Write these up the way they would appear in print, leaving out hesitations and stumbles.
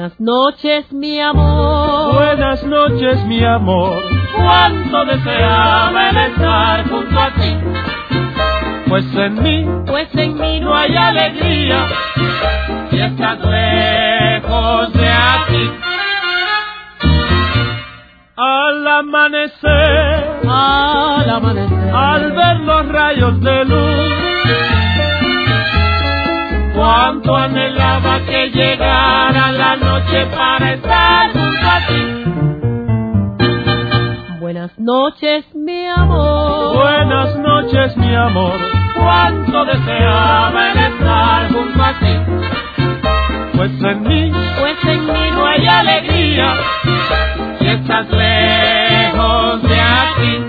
Buenas noches, mi amor. Buenas noches, mi amor. Cuánto deseaba el estar junto a ti. Pues en mí no hay alegría si estás lejos de aquí. Al amanecer, al ver los rayos de luz, cuánto anhelaba que llegara la noche para estar junto a ti. Buenas noches, mi amor. Buenas noches, mi amor. Cuánto deseaba el estar junto a ti. Pues en mí no hay alegría si estás lejos de aquí.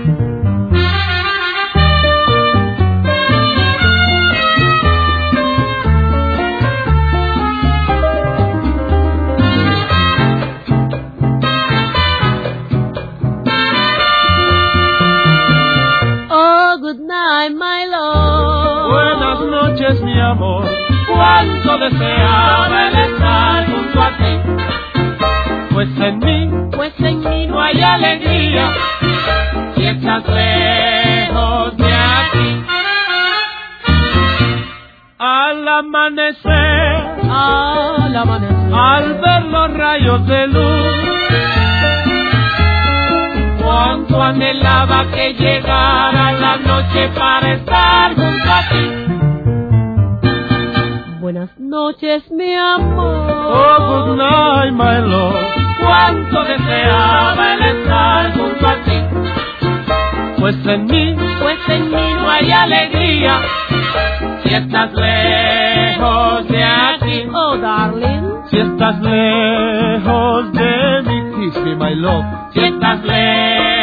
Good night, my love. Buenas noches, mi amor. Cuánto deseaba el estar junto a ti. Pues en mí no hay alegría si estás lejos de aquí. al amanecer, al ver los rayos de luz, cuánto anhelaba que llegara la noche para estar junto a ti. Buenas noches, mi amor. oh good night my love, Cuánto deseaba el estar junto a ti. pues en mí no hay alegría si estás lejos de aquí. Oh, darling. si estás lejos de mí, kiss me my love, Si estás lejos